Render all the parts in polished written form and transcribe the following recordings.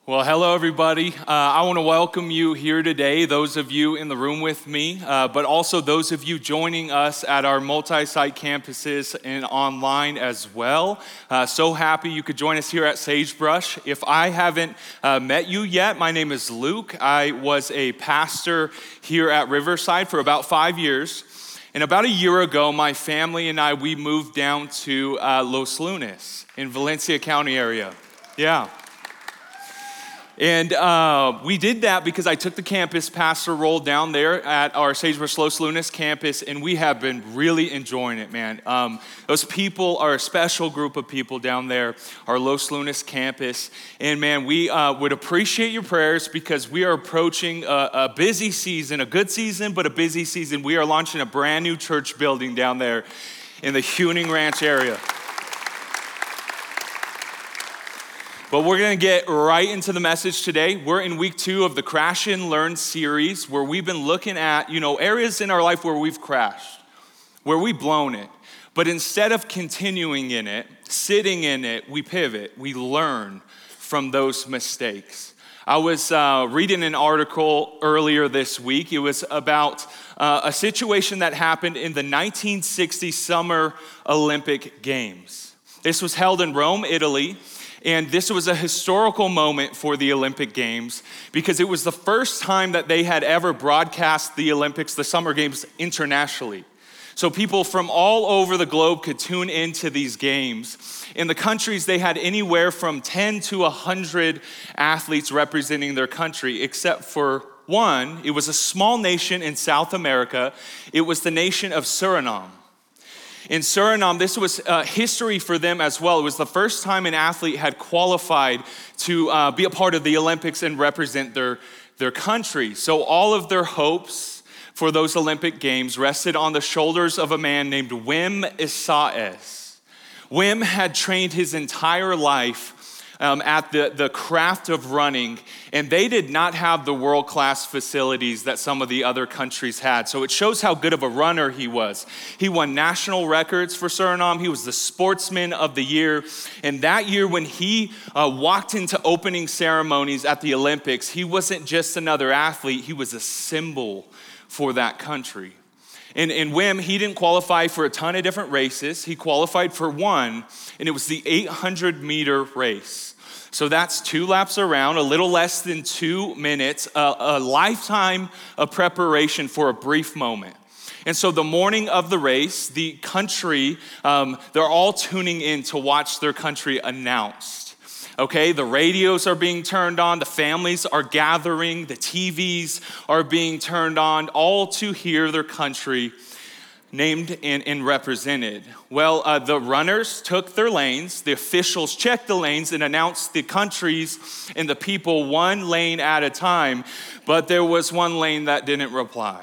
Well, hello, everybody. I want to welcome you here today, those of you in the room with me, but also those of you joining us at our multi-site campuses and online as well. So happy you could join us here at Sagebrush. If I haven't met you yet, my name is Luke. I was a pastor here at Riverside for about 5 years. And about a year ago, my family and we moved down to Los Lunas in Valencia County area. Yeah. And we did that because I took the campus pastor role down there at our Sagebrush Los Lunas campus, and we have been really enjoying it, man. Those people are a special group of people down there, our Los Lunas campus. And man, we would appreciate your prayers because we are approaching a busy season, a good season, but a busy season. We are launching a brand new church building down there in the Huning Ranch area. But we're going to get right into the message today. We're in week 2 of the Crash and Learn series where we've been looking at, areas in our life where we've crashed, where we've blown it. But instead of continuing in it, sitting in it, we pivot, we learn from those mistakes. I was reading an article earlier this week. It was about a situation that happened in the 1960 Summer Olympic Games. This was held in Rome, Italy. And this was a historical moment for the Olympic Games because it was the first time that they had ever broadcast the Olympics, the Summer Games, internationally. So people from all over the globe could tune into these games. In the countries, they had anywhere from 10 to 100 athletes representing their country, except for one. It was a small nation in South America. It was the nation of Suriname. In Suriname, this was history for them as well. It was the first time an athlete had qualified to be a part of the Olympics and represent their country. So all of their hopes for those Olympic Games rested on the shoulders of a man named Wim Isaes. Wim had trained his entire life at the craft of running, and they did not have the world-class facilities that some of the other countries had. So it shows how good of a runner he was. He won national records for Suriname. He was the sportsman of the year. And that year when he walked into opening ceremonies at the Olympics, he wasn't just another athlete, he was a symbol for that country. And Wim, he didn't qualify for a ton of different races. He qualified for one, and it was the 800-meter race. So that's 2 laps around, a little less than 2 minutes, a lifetime of preparation for a brief moment. And so the morning of the race, the country, they're all tuning in to watch their country announced. Okay, the radios are being turned on, the families are gathering, the TVs are being turned on, all to hear their country named and represented. Well, the runners took their lanes, the officials checked the lanes and announced the countries and the people one lane at a time, but there was one lane that didn't reply.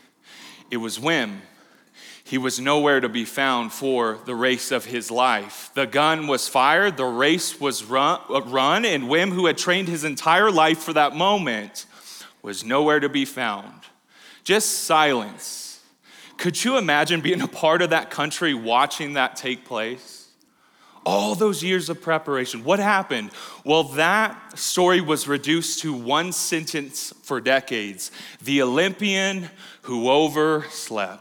It was Wim. He was nowhere to be found for the race of his life. The gun was fired, the race was run, and Wim, who had trained his entire life for that moment, was nowhere to be found. Just silence. Could you imagine being a part of that country watching that take place? All those years of preparation. What happened? Well, that story was reduced to one sentence for decades. The Olympian who overslept.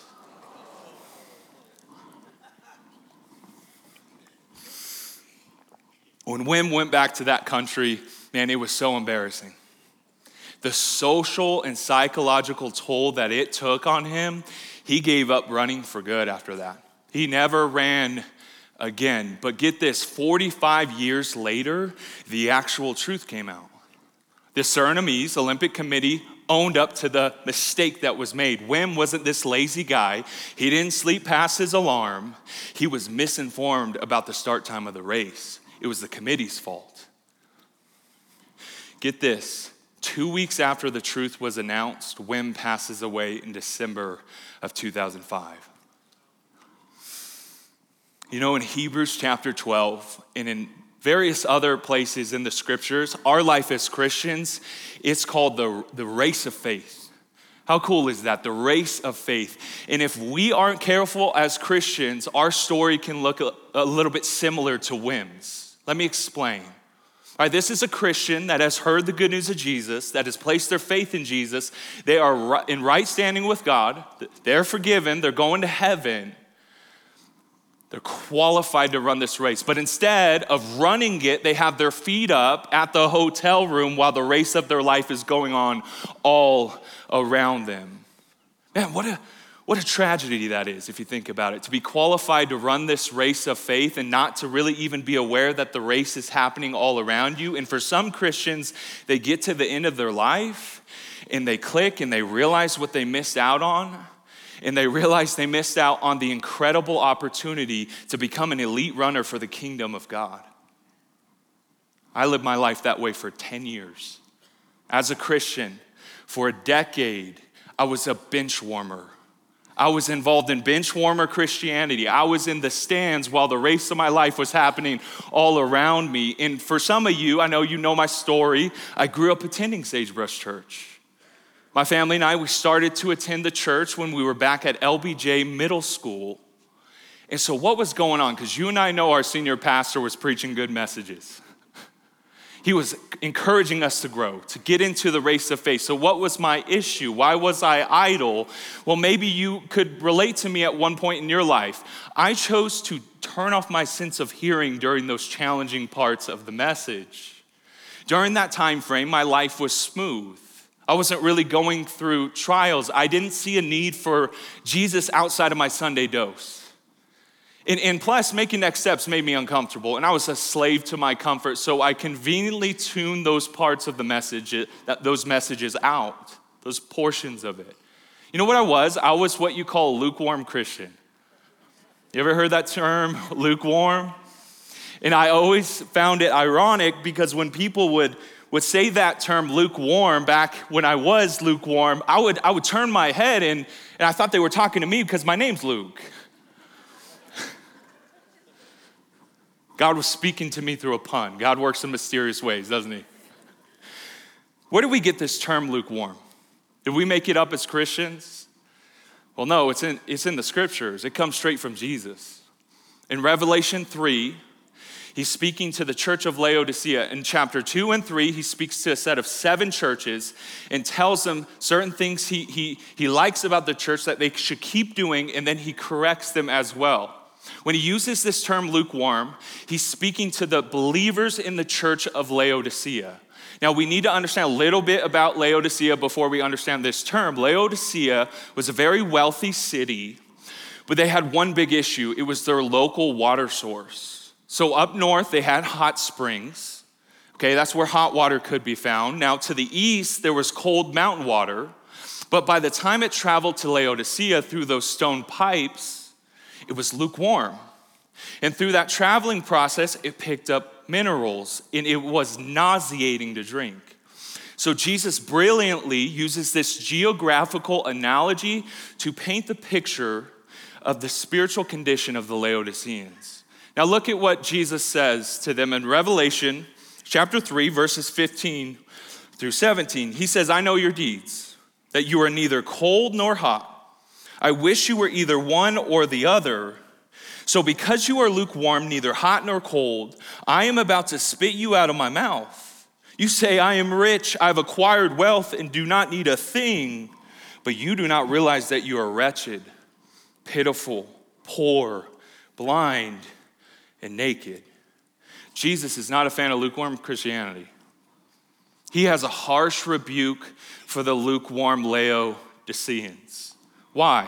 When Wim went back to that country, man, it was so embarrassing. The social and psychological toll that it took on him, he gave up running for good after that. He never ran again. But get this, 45 years later, the actual truth came out. The Surinamese Olympic Committee owned up to the mistake that was made. Wim wasn't this lazy guy. He didn't sleep past his alarm. He was misinformed about the start time of the race. It was the committee's fault. Get this. 2 weeks after the truth was announced, Wim passes away in December of 2005. In Hebrews chapter 12 and in various other places in the scriptures, our life as Christians, it's called the race of faith. How cool is that? The race of faith. And if we aren't careful as Christians, our story can look a little bit similar to Wim's. Let me explain. All right, this is a Christian that has heard the good news of Jesus, that has placed their faith in Jesus. They are in right standing with God. They're forgiven. They're going to heaven. They're qualified to run this race. But instead of running it, they have their feet up at the hotel room while the race of their life is going on all around them. Man, what a tragedy that is, if you think about it, to be qualified to run this race of faith and not to really even be aware that the race is happening all around you. And for some Christians, they get to the end of their life and they click and they realize what they missed out on. And they realize they missed out on the incredible opportunity to become an elite runner for the kingdom of God. I lived my life that way for 10 years. As a Christian, for a decade, I was a bench warmer. I was involved in bench warmer Christianity. I was in the stands while the race of my life was happening all around me. And for some of you, I know you know my story. I grew up attending Sagebrush Church. My family and I, we started to attend the church when we were back at LBJ Middle School. And so what was going on? Because you and I know our senior pastor was preaching good messages. He was encouraging us to grow, to get into the race of faith. So what was my issue? Why was I idle? Well, maybe you could relate to me at one point in your life. I chose to turn off my sense of hearing during those challenging parts of the message. During that time frame, my life was smooth. I wasn't really going through trials. I didn't see a need for Jesus outside of my Sunday dose. And plus, making next steps made me uncomfortable, and I was a slave to my comfort, so I conveniently tuned those parts of the message, those messages out, those portions of it. You know what I was? I was what you call a lukewarm Christian. You ever heard that term, lukewarm? And I always found it ironic because when people would say that term lukewarm back when I was lukewarm, I would turn my head and I thought they were talking to me because my name's Luke. God was speaking to me through a pun. God works in mysterious ways, doesn't he? Where did we get this term lukewarm? Did we make it up as Christians? Well, no, it's in the scriptures. It comes straight from Jesus. In Revelation 3, he's speaking to the church of Laodicea. In chapter 2 and 3, he speaks to a set of 7 churches and tells them certain things he likes about the church that they should keep doing, and then he corrects them as well. When he uses this term lukewarm, he's speaking to the believers in the church of Laodicea. Now, we need to understand a little bit about Laodicea before we understand this term. Laodicea was a very wealthy city, but they had one big issue. It was their local water source. So up north, they had hot springs. Okay, that's where hot water could be found. Now, to the east, there was cold mountain water. But by the time it traveled to Laodicea through those stone pipes, it was lukewarm. And through that traveling process, it picked up minerals, and it was nauseating to drink. So Jesus brilliantly uses this geographical analogy to paint the picture of the spiritual condition of the Laodiceans. Now look at what Jesus says to them in Revelation chapter 3, verses 15 through 17. He says, I know your deeds, that you are neither cold nor hot. I wish you were either one or the other. So because you are lukewarm, neither hot nor cold, I am about to spit you out of my mouth. You say, I am rich, I've acquired wealth and do not need a thing, but you do not realize that you are wretched, pitiful, poor, blind, and naked. Jesus is not a fan of lukewarm Christianity. He has a harsh rebuke for the lukewarm Laodiceans. Why?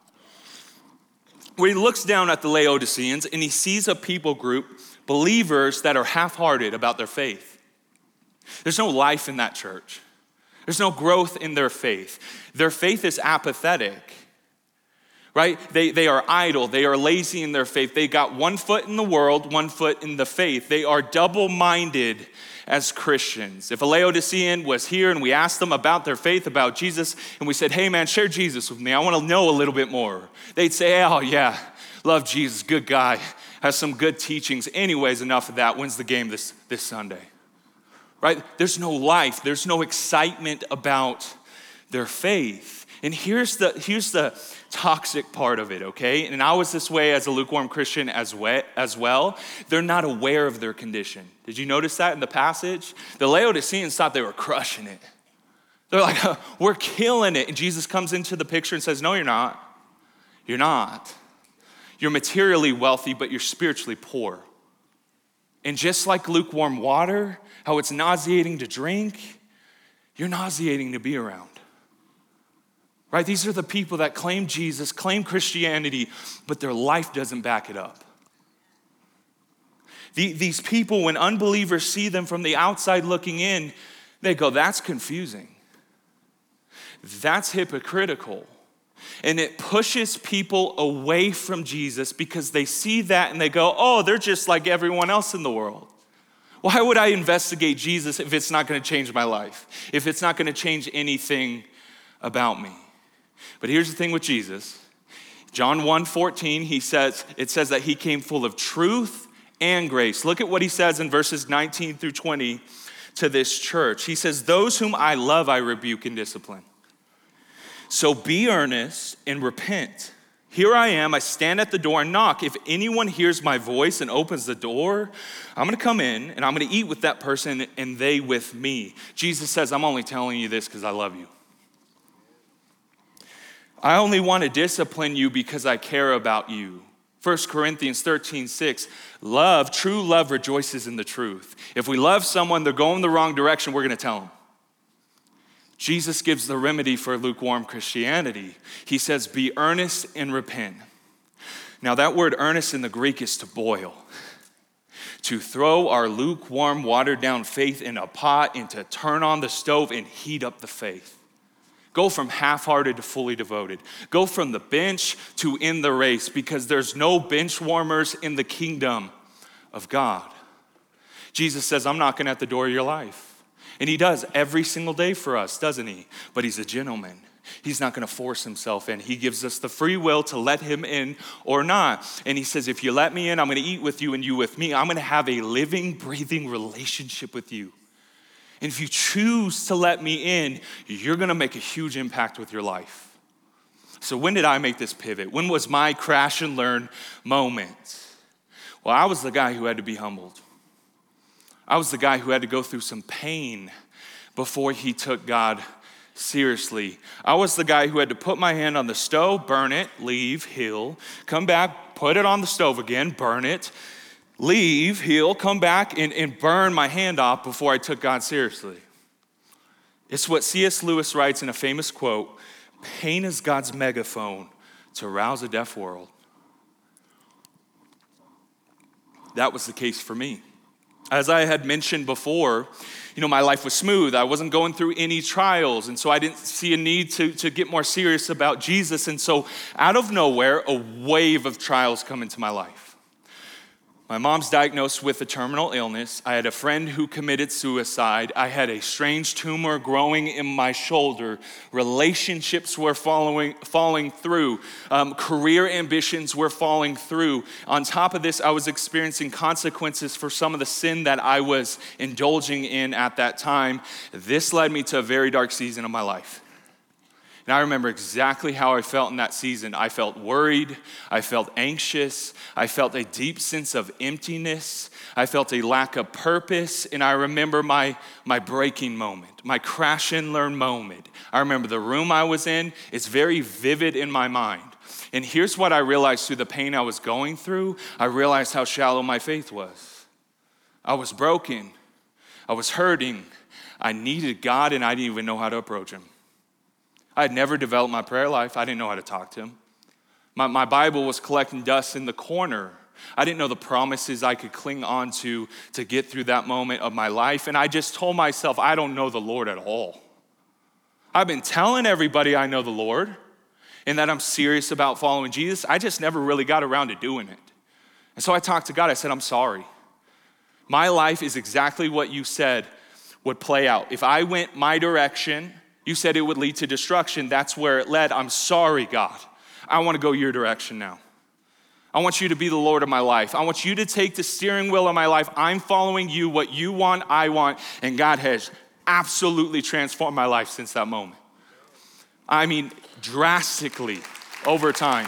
When he looks down at the Laodiceans and he sees a people group, believers that are half-hearted about their faith. There's no life in that church. There's no growth in their faith. Their faith is apathetic, right? They are idle. They are lazy in their faith. They got one foot in the world, one foot in the faith. They are double-minded as Christians. If a Laodicean was here and we asked them about their faith, about Jesus, and we said, hey man, share Jesus with me. I want to know a little bit more. They'd say, oh yeah, love Jesus, good guy, has some good teachings. Anyways, enough of that. When's the game this Sunday? Right? There's no life. There's no excitement about their faith. And here's the toxic part of it, okay? And I was this way as a lukewarm Christian as well. They're not aware of their condition. Did you notice that in the passage? The Laodiceans thought they were crushing it. They're like, we're killing it. And Jesus comes into the picture and says, no, you're not. You're not. You're materially wealthy, but you're spiritually poor. And just like lukewarm water, how it's nauseating to drink, you're nauseating to be around. Right? These are the people that claim Jesus, claim Christianity, but their life doesn't back it up. These people, when unbelievers see them from the outside looking in, they go, that's confusing. That's hypocritical. And it pushes people away from Jesus because they see that and they go, oh, they're just like everyone else in the world. Why would I investigate Jesus if it's not going to change my life? If it's not going to change anything about me? But here's the thing with Jesus. John 1:14, it says that he came full of truth and grace. Look at what he says in verses 19 through 20 to this church. He says, those whom I love, I rebuke and discipline. So be earnest and repent. Here I am, I stand at the door and knock. If anyone hears my voice and opens the door, I'm gonna come in and I'm gonna eat with that person and they with me. Jesus says, I'm only telling you this because I love you. I only want to discipline you because I care about you. 1 Corinthians 13:6, true love rejoices in the truth. If we love someone, they're going the wrong direction, we're gonna tell them. Jesus gives the remedy for lukewarm Christianity. He says, be earnest and repent. Now that word earnest in the Greek is to boil. To throw our lukewarm, watered down faith in a pot and to turn on the stove and heat up the faith. Go from half-hearted to fully devoted. Go from the bench to in the race because there's no bench warmers in the kingdom of God. Jesus says, I'm knocking at the door of your life. And he does every single day for us, doesn't he? But he's a gentleman. He's not gonna force himself in. He gives us the free will to let him in or not. And he says, if you let me in, I'm gonna eat with you and you with me. I'm gonna have a living, breathing relationship with you. And if you choose to let me in, you're gonna make a huge impact with your life. So when did I make this pivot? When was my crash and learn moment? Well, I was the guy who had to be humbled. I was the guy who had to go through some pain before he took God seriously. I was the guy who had to put my hand on the stove, burn it, leave, heal, come back, put it on the stove again, burn it, leave, heal, come back, and burn my hand off before I took God seriously. It's what C.S. Lewis writes in a famous quote, pain is God's megaphone to rouse a deaf world. That was the case for me. As I had mentioned before, my life was smooth. I wasn't going through any trials, and so I didn't see a need to get more serious about Jesus. And so out of nowhere, a wave of trials come into my life. My mom's diagnosed with a terminal illness. I had a friend who committed suicide. I had a strange tumor growing in my shoulder. Relationships were falling through. Career ambitions were falling through. On top of this, I was experiencing consequences for some of the sin that I was indulging in at that time. This led me to a very dark season of my life. And I remember exactly how I felt in that season. I felt worried, I felt anxious, I felt a deep sense of emptiness, I felt a lack of purpose, and I remember my breaking moment, my crash and learn moment. I remember the room I was in, it's very vivid in my mind. And here's what I realized through the pain I was going through. I realized how shallow my faith was. I was broken, I was hurting, I needed God, and I didn't even know how to approach him. I had never developed my prayer life. I didn't know how to talk to him. My Bible was collecting dust in the corner. I didn't know the promises I could cling on to get through that moment of my life. And I just told myself, I don't know the Lord at all. I've been telling everybody I know the Lord and that I'm serious about following Jesus. I just never really got around to doing it. And so I talked to God. I said, I'm sorry. My life is exactly what you said would play out. If I went my direction, you said it would lead to destruction. That's where it led. I'm sorry, God. I want to go your direction now. I want you to be the Lord of my life. I want you to take the steering wheel of my life. I'm following you. What you want, I want. And God has absolutely transformed my life since that moment. I mean, drastically over time.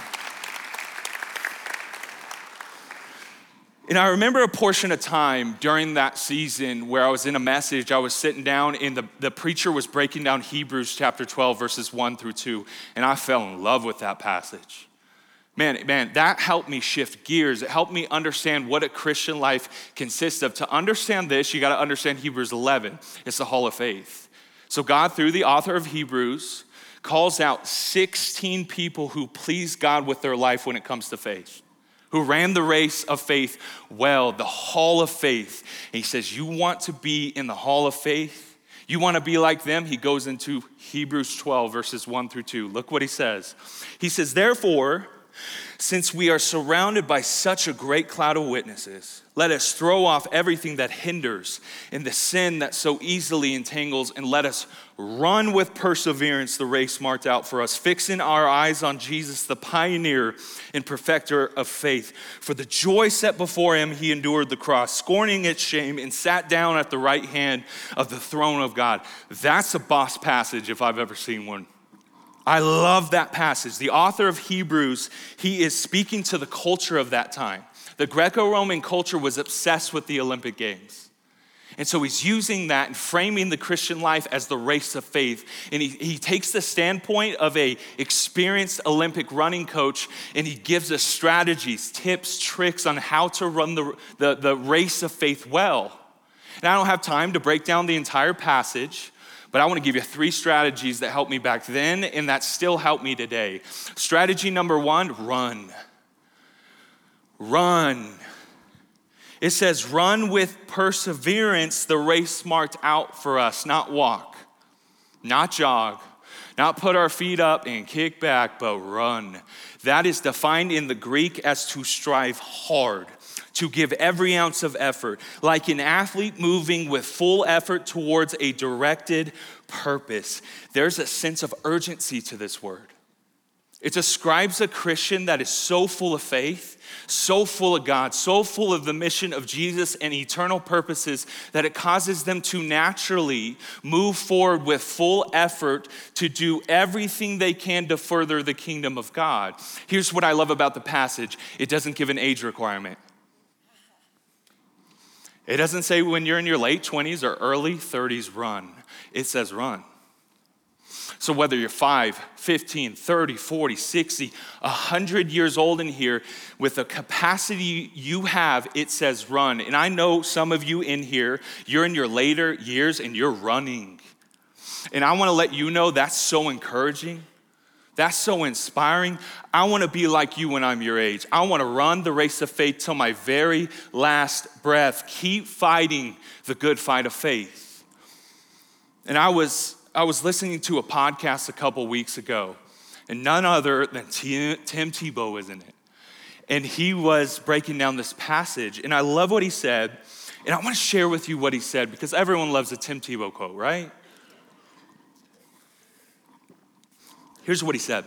And I remember a portion of time during that season where I was in a message, I was sitting down and the preacher was breaking down Hebrews chapter 12, verses 1 through 2, and I fell in love with that passage. Man, that helped me shift gears. It helped me understand what a Christian life consists of. To understand this, you gotta understand Hebrews 11. It's the hall of faith. So God, through the author of Hebrews, calls out 16 people who please God with their life when it comes to faith, who ran the race of faith well, the hall of faith. And he says, you want to be in the hall of faith? You want to be like them? He goes into Hebrews 12, verses 1 through 2. Look what he says. He says, therefore, since we are surrounded by such a great cloud of witnesses, let us throw off everything that hinders and the sin that so easily entangles, and let us run with perseverance the race marked out for us, fixing our eyes on Jesus, the pioneer and perfecter of faith. For the joy set before him, he endured the cross, scorning its shame, and sat down at the right hand of the throne of God. That's a boss passage if I've ever seen one. I love that passage. The author of Hebrews, he is speaking to the culture of that time. The Greco-Roman culture was obsessed with the Olympic Games. And so he's using that and framing the Christian life as the race of faith. And he takes the standpoint of a experienced Olympic running coach, and he gives us strategies, tips, tricks on how to run the race of faith well. And I don't have time to break down the entire passage, but I want to give you 3 strategies that helped me back then and that still help me today. Strategy number 1, run. Run. It says, run with perseverance the race marked out for us, not walk, not jog, not put our feet up and kick back, but run. That is defined in the Greek as to strive hard, to give every ounce of effort, like an athlete moving with full effort towards a directed purpose. There's a sense of urgency to this word. It describes a Christian that is so full of faith, so full of God, so full of the mission of Jesus and eternal purposes that it causes them to naturally move forward with full effort to do everything they can to further the kingdom of God. Here's what I love about the passage. It doesn't give an age requirement. It doesn't say when you're in your late 20s or early 30s, run. It says run. So whether you're 5, 15, 30, 40, 60, 100 years old in here, with the capacity you have, it says run. And I know some of you in here, you're in your later years and you're running. And I want to let you know that's so encouraging. That's so inspiring. I want to be like you when I'm your age. I want to run the race of faith till my very last breath. Keep fighting the good fight of faith. And I was listening to a podcast a couple weeks ago, and none other than Tim Tebow was in it. And he was breaking down this passage, and I love what he said. And I want to share with you what he said, because everyone loves a Tim Tebow quote, right? Here's what he said.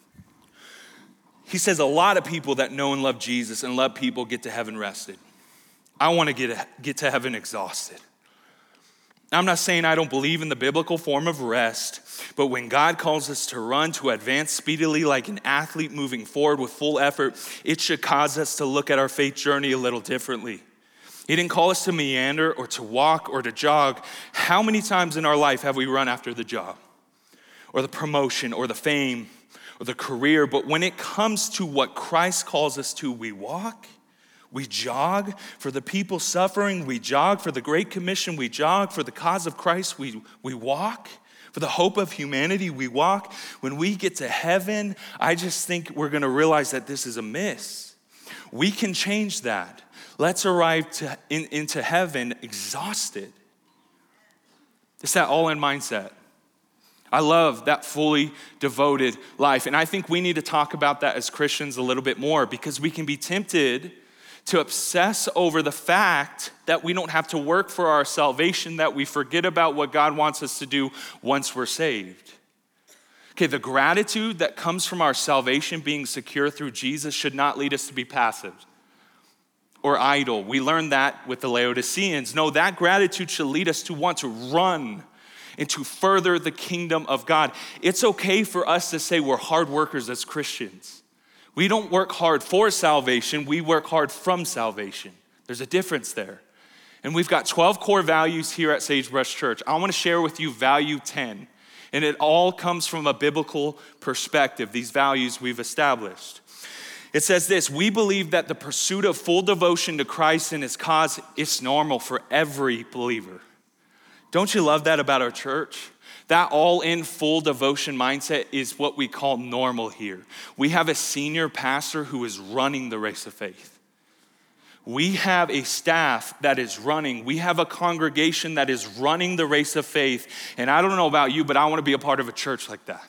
He says, a lot of people that know and love Jesus and love people get to heaven rested. I want to get to heaven exhausted. I'm not saying I don't believe in the biblical form of rest, but when God calls us to run, to advance speedily like an athlete moving forward with full effort, it should cause us to look at our faith journey a little differently. He didn't call us to meander or to walk or to jog. How many times in our life have we run after the job or the promotion or the fame or the career? But when it comes to what Christ calls us to, we walk. We jog for the people suffering. We jog for the Great Commission. We jog for the cause of Christ. We walk for the hope of humanity. We walk. When we get to heaven, I just think we're going to realize that this is a miss. We can change that. Let's arrive into heaven exhausted. It's that all-in mindset. I love that fully devoted life. And I think we need to talk about that as Christians a little bit more, because we can be tempted to obsess over the fact that we don't have to work for our salvation, that we forget about what God wants us to do once we're saved. Okay, the gratitude that comes from our salvation being secure through Jesus should not lead us to be passive or idle. We learned that with the Laodiceans. No, that gratitude should lead us to want to run and to further the kingdom of God. It's okay for us to say we're hard workers as Christians. We don't work hard for salvation, we work hard from salvation. There's a difference there. And we've got 12 core values here at Sagebrush Church. I want to share with you value 10. And it all comes from a biblical perspective, these values we've established. It says this: we believe that the pursuit of full devotion to Christ and his cause is normal for every believer. Don't you love that about our church? That all-in full devotion mindset is what we call normal here. We have a senior pastor who is running the race of faith. We have a staff that is running. We have a congregation that is running the race of faith. And I don't know about you, but I want to be a part of a church like that.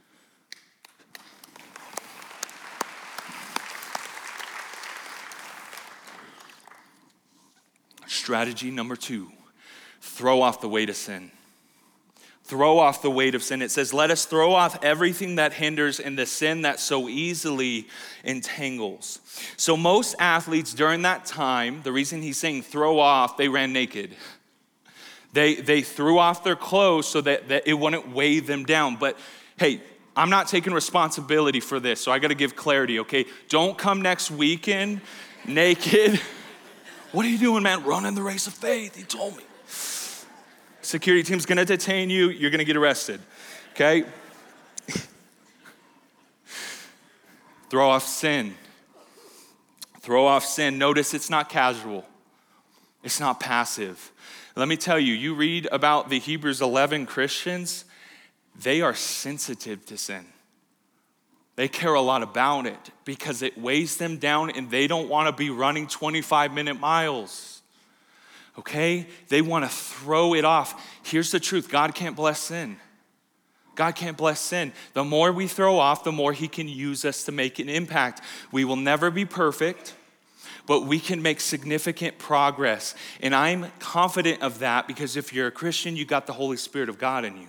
Strategy number 2, throw off the weight of sin. Throw off the weight of sin. It says, let us throw off everything that hinders and the sin that so easily entangles. So most athletes during that time, the reason he's saying throw off, they ran naked. They threw off their clothes so that it wouldn't weigh them down. But hey, I'm not taking responsibility for this, so I gotta give clarity, okay? Don't come next weekend naked. What are you doing, man? Running the race of faith, he told me. Security team's gonna detain you. You're gonna get arrested, okay? Throw off sin. Throw off sin. Notice it's not casual. It's not passive. Let me tell you, you read about the Hebrews 11 Christians, they are sensitive to sin. They care a lot about it because it weighs them down and they don't wanna be running 25-minute miles. Okay? They want to throw it off. Here's the truth. God can't bless sin. God can't bless sin. The more we throw off, the more he can use us to make an impact. We will never be perfect, but we can make significant progress. And I'm confident of that because if you're a Christian, you got the Holy Spirit of God in you.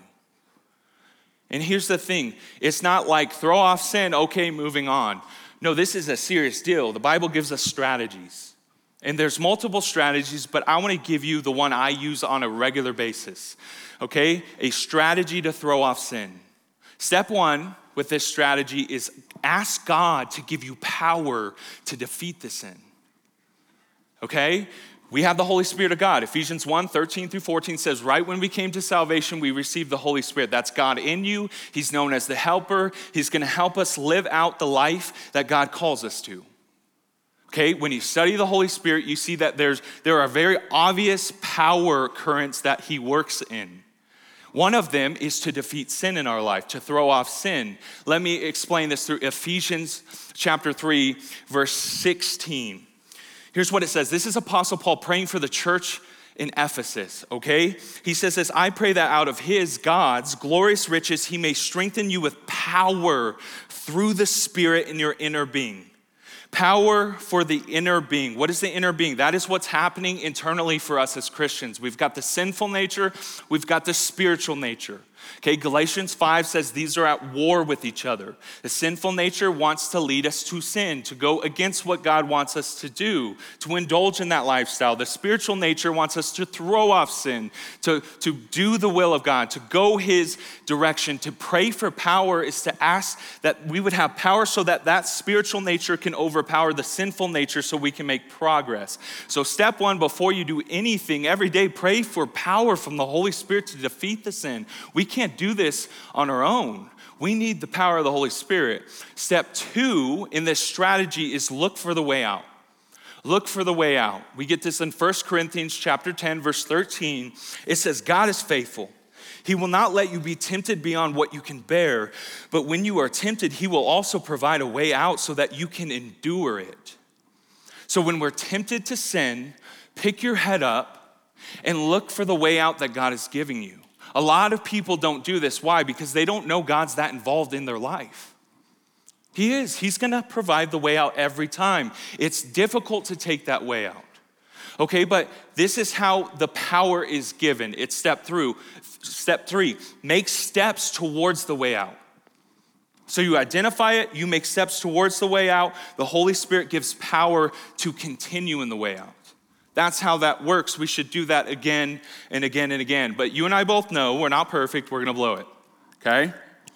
And here's the thing. It's not like throw off sin, okay, moving on. No, this is a serious deal. The Bible gives us strategies. And there's multiple strategies, but I want to give you the one I use on a regular basis, okay? A strategy to throw off sin. Step 1 with this strategy is ask God to give you power to defeat the sin, okay? We have the Holy Spirit of God. Ephesians 1:13-14 says, right when we came to salvation, we received the Holy Spirit. That's God in you. He's known as the helper. He's going to help us live out the life that God calls us to. Okay, when you study the Holy Spirit, you see that there are very obvious power currents that he works in. One of them is to defeat sin in our life, to throw off sin. Let me explain this through Ephesians chapter 3, verse 16. Here's what it says. This is Apostle Paul praying for the church in Ephesus, okay? He says this, I pray that out of his, God's, glorious riches, he may strengthen you with power through the Spirit in your inner being. Power for the inner being. What is the inner being? That is what's happening internally for us as Christians. We've got the sinful nature, we've got the spiritual nature. Okay, Galatians 5 says these are at war with each other. The sinful nature wants to lead us to sin, to go against what God wants us to do, to indulge in that lifestyle. The spiritual nature wants us to throw off sin, to do the will of God, to go his direction. To pray for power is to ask that we would have power so that that spiritual nature can overpower the sinful nature so we can make progress. So step 1, before you do anything, every day pray for power from the Holy Spirit to defeat the sin. We can't do this on our own. We need the power of the Holy Spirit. Step 2 in this strategy is look for the way out. Look for the way out. We get this in 1 Corinthians chapter 10, verse 13. It says, God is faithful. He will not let you be tempted beyond what you can bear, but when you are tempted, he will also provide a way out so that you can endure it. So when we're tempted to sin, pick your head up and look for the way out that God is giving you. A lot of people don't do this. Why? Because they don't know God's that involved in their life. He is. He's gonna provide the way out every time. It's difficult to take that way out. Okay, but this is how the power is given. It's step 3, make steps towards the way out. So you identify it, you make steps towards the way out. The Holy Spirit gives power to continue in the way out. That's how that works. We should do that again and again and again. But you and I both know we're not perfect. We're going to blow it, okay?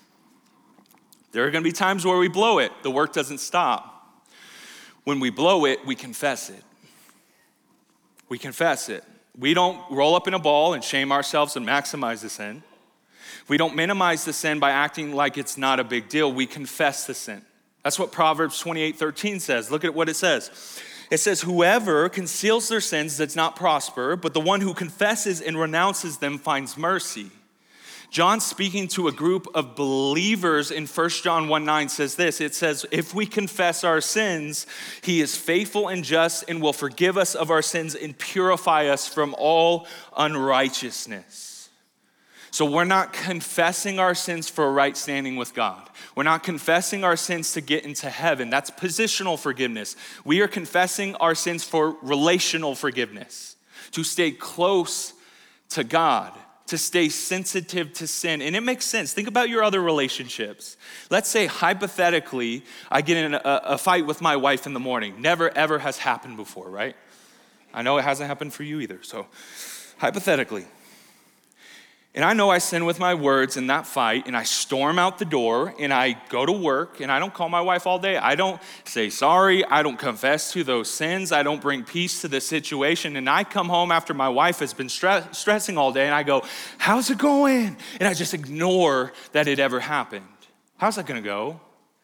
There are going to be times where we blow it. The work doesn't stop. When we blow it, we confess it. We confess it. We don't roll up in a ball and shame ourselves and maximize the sin. We don't minimize the sin by acting like it's not a big deal. We confess the sin. That's what Proverbs 28:13 says. Look at what it says. It says, whoever conceals their sins does not prosper, but the one who confesses and renounces them finds mercy. John, speaking to a group of believers in 1 John 1:9, says this. It says, if we confess our sins, he is faithful and just and will forgive us of our sins and purify us from all unrighteousness. So we're not confessing our sins for a right standing with God. We're not confessing our sins to get into heaven. That's positional forgiveness. We are confessing our sins for relational forgiveness, to stay close to God, to stay sensitive to sin. And it makes sense. Think about your other relationships. Let's say hypothetically, I get in a fight with my wife in the morning. Never ever has happened before, right? I know it hasn't happened for you either. So hypothetically. And I know I sin with my words in that fight, and I storm out the door, and I go to work, and I don't call my wife all day. I don't say sorry. I don't confess to those sins. I don't bring peace to the situation. And I come home after my wife has been stressing all day, and I go, how's it going? And I just ignore that it ever happened. How's that gonna go?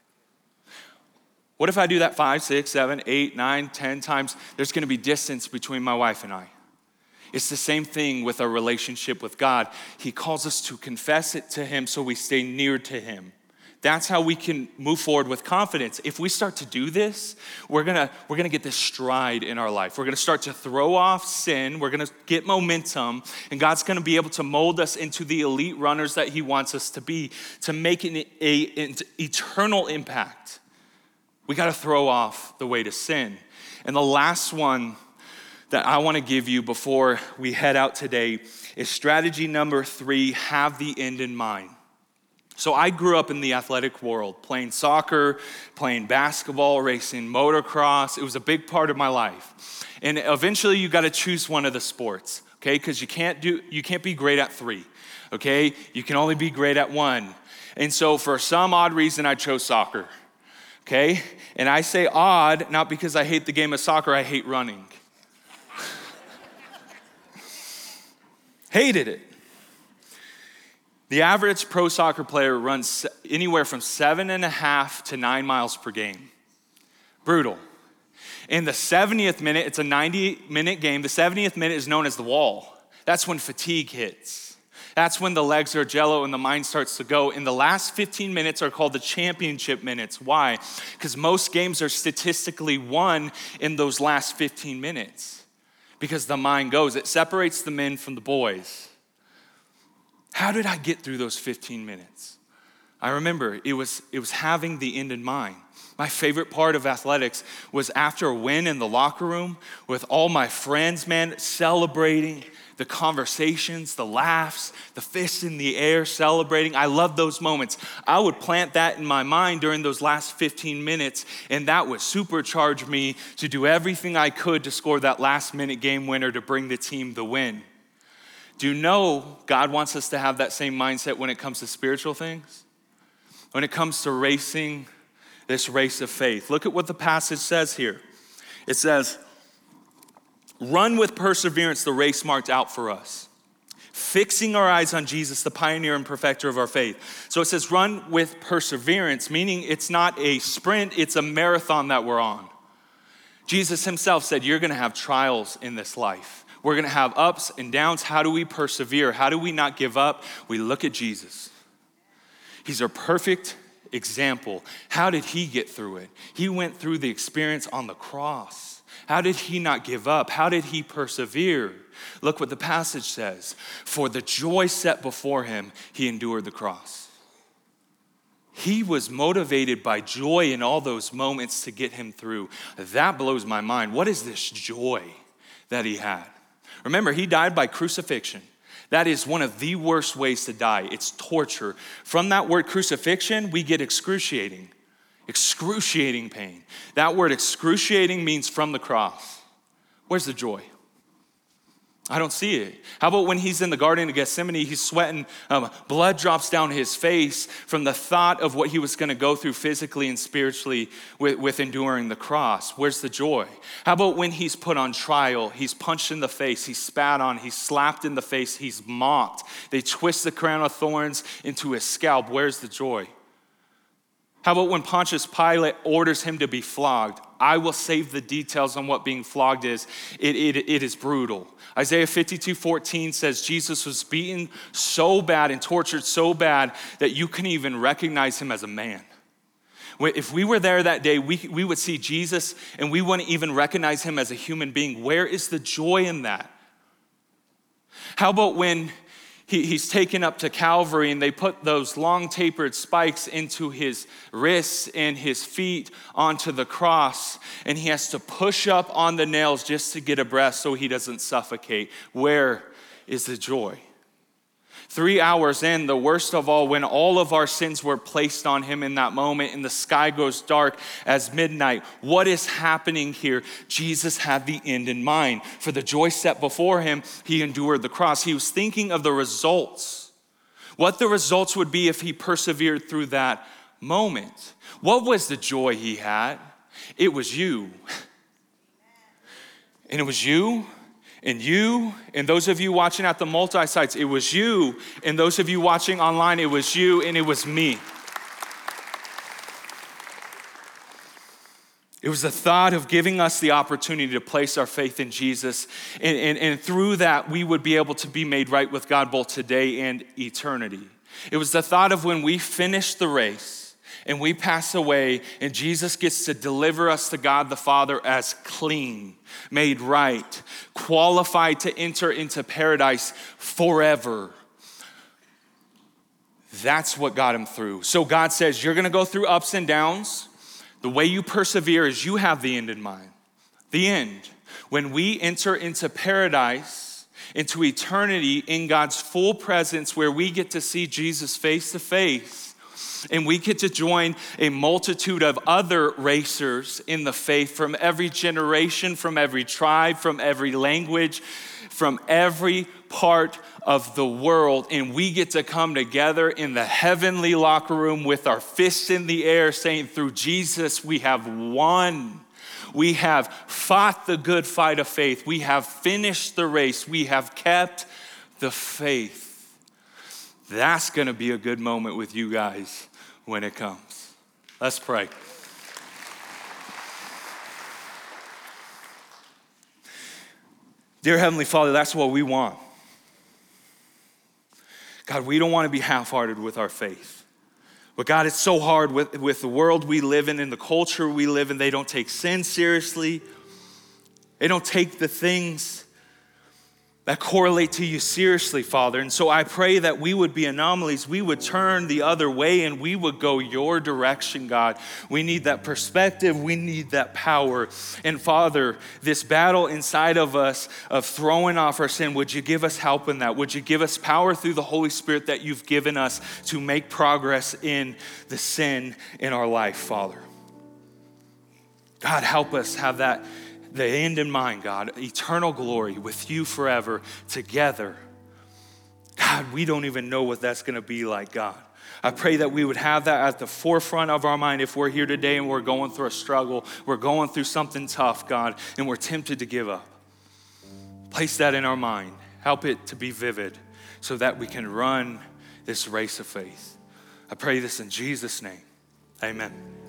What if I do that 5, 6, 7, 8, 9, 10 times? There's gonna be distance between my wife and I. It's the same thing with our relationship with God. He calls us to confess it to him so we stay near to him. That's how we can move forward with confidence. If we start to do this, we're gonna get this stride in our life. We're gonna start to throw off sin. We're gonna get momentum, and God's gonna be able to mold us into the elite runners that he wants us to be, to make an eternal impact. We gotta throw off the weight of sin. And the last one that I want to give you before we head out today is strategy number 3, have the end in mind. So I grew up in the athletic world, playing soccer, playing basketball, racing motocross. It was a big part of my life. And eventually you got to choose one of the sports, okay? Because you can't be great at 3, okay? You can only be great at 1. And so for some odd reason, I chose soccer, okay? And I say odd, not because I hate the game of soccer, I hate running. Hated it. The average pro soccer player runs anywhere from 7.5 to 9 miles per game. Brutal. In the 70th minute, it's a 90-minute game. The 70th minute is known as the wall. That's when fatigue hits. That's when the legs are jello and the mind starts to go. And the last 15 minutes are called the championship minutes. Why? Because most games are statistically won in those last 15 minutes. Because the mind goes. It separates the men from the boys. How did I get through those 15 minutes? I remember it was having the end in mind. My favorite part of athletics was after a win in the locker room with all my friends, man, celebrating, the conversations, the laughs, the fists in the air, celebrating. I love those moments. I would plant that in my mind during those last 15 minutes, and that would supercharge me to do everything I could to score that last-minute game winner to bring the team the win. Do you know God wants us to have that same mindset when it comes to spiritual things? When it comes to racing this race of faith. Look at what the passage says here. It says, run with perseverance the race marked out for us, fixing our eyes on Jesus, the pioneer and perfecter of our faith. So it says run with perseverance, meaning it's not a sprint, it's a marathon that we're on. Jesus himself said, you're gonna have trials in this life. We're gonna have ups and downs. How do we persevere? How do we not give up? We look at Jesus. He's our perfect example. How did he get through it? He went through the experience on the cross. How did he not give up? How did he persevere? Look what the passage says. For the joy set before him, he endured the cross. He was motivated by joy in all those moments to get him through. That blows my mind. What is this joy that he had? Remember, he died by crucifixion. That is one of the worst ways to die. It's torture. From that word crucifixion, we get excruciating pain. That word excruciating means from the cross. Where's the joy? I don't see it. How about when he's in the Garden of Gethsemane, he's sweating, blood drops down his face from the thought of what he was going to go through physically and spiritually with enduring the cross. Where's the joy? How about when he's put on trial, he's punched in the face, he's spat on, he's slapped in the face, he's mocked. They twist the crown of thorns into his scalp. Where's the joy? How about when Pontius Pilate orders him to be flogged? I will save the details on what being flogged is. It is brutal. Isaiah 52:14 says Jesus was beaten so bad and tortured so bad that you couldn't even recognize him as a man. If we were there that day, we would see Jesus and we wouldn't even recognize him as a human being. Where is the joy in that? How about when he's taken up to Calvary and they put those long tapered spikes into his wrists and his feet onto the cross, and he has to push up on the nails just to get a breath so he doesn't suffocate? Where is the joy? 3 hours in, the worst of all, when all of our sins were placed on him in that moment and the sky goes dark as midnight, what is happening here? Jesus had the end in mind. For the joy set before him, he endured the cross. He was thinking of the results, what the results would be if he persevered through that moment. What was the joy he had? It was you. And it was you. And those of you watching at the multi-sites, it was you. And those of you watching online, it was you and it was me. It was the thought of giving us the opportunity to place our faith in Jesus. And through that, we would be able to be made right with God both today and eternity. It was the thought of when we finish the race and we pass away and Jesus gets to deliver us to God the Father as clean, made right, qualified to enter into paradise forever. That's what got him through. So God says, you're gonna go through ups and downs. The way you persevere is you have the end in mind. The end. When we enter into paradise, into eternity in God's full presence, where we get to see Jesus face to face, and we get to join a multitude of other racers in the faith from every generation, from every tribe, from every language, from every part of the world. And we get to come together in the heavenly locker room with our fists in the air saying, through Jesus, we have won. We have fought the good fight of faith. We have finished the race. We have kept the faith. That's going to be a good moment with you guys when it comes. Let's pray. Dear Heavenly Father, that's what we want. God, we don't want to be half-hearted with our faith. But God, it's so hard with the world we live in and the culture we live in. They don't take sin seriously. They don't take the things that correlate to you seriously, Father. And so I pray that we would be anomalies. We would turn the other way and we would go your direction, God. We need that perspective. We need that power. And Father, this battle inside of us of throwing off our sin, would you give us help in that? Would you give us power through the Holy Spirit that you've given us to make progress in the sin in our life, Father? God, help us have that the end in mind, God, eternal glory with you forever together. God, we don't even know what that's going to be like, God. I pray that we would have that at the forefront of our mind if we're here today and we're going through a struggle, we're going through something tough, God, and we're tempted to give up. Place that in our mind. Help it to be vivid so that we can run this race of faith. I pray this in Jesus' name. Amen.